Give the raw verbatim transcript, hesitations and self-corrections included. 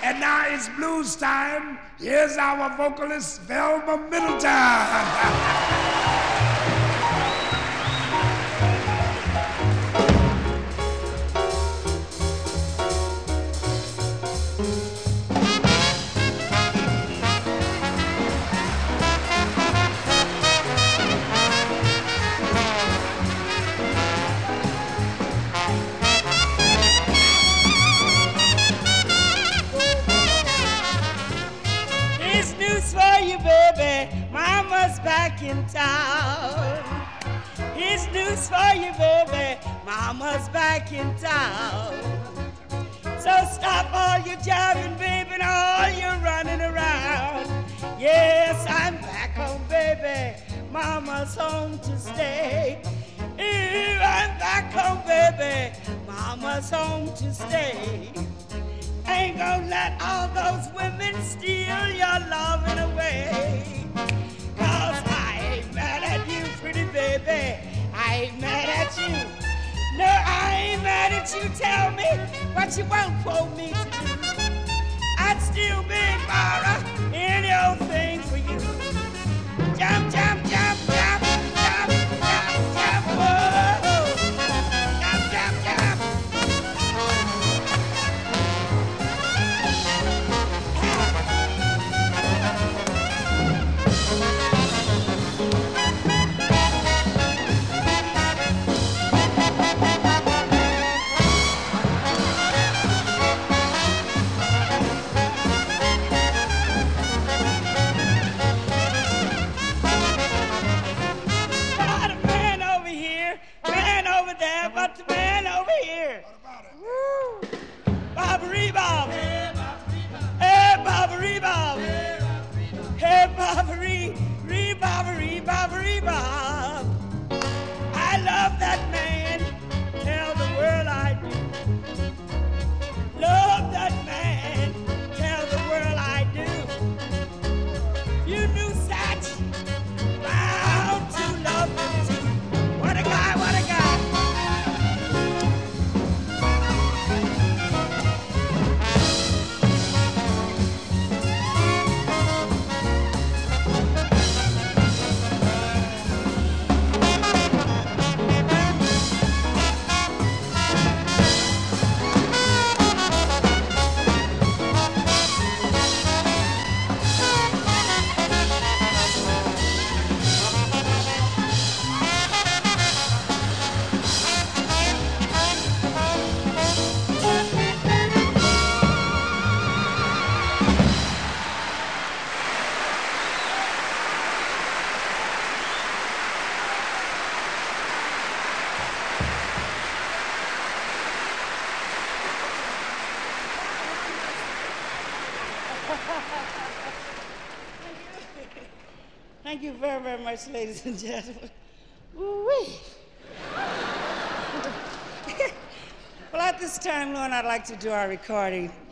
And now it's blues time. Here's our vocalist, Velma Middleton. Mama's back in town. Here's news for you, baby. Mama's back in town. So stop all your jogging, baby, and all your running around. Yes, I'm back home, baby. Mama's home to stay. Ooh, I'm back home, baby. Mama's home to stay. Ain't gonna let all those women steal your loving away. Cause I ain't mad at you, pretty baby. I ain't mad at you. No, I ain't mad at you. Tell me what you want for me to do. I'd still be Mara, any old thing for you. Jump, jump, jump, jump, jump, jump, jump, whoa. Jump, jump, jump. But the man over here, woo, Bobbery Bob, hey Bobbery Bob, hey Bobbery, Rebobbery, Bobbery Bob. I love that man, tell the world I do. Love that man, tell the world I do. You knew such, bound to love him too. What a guy, what a guy. Thank you very, very much, ladies and gentlemen. Woo-wee. Well, at this time, Lorne, I'd like to do our recording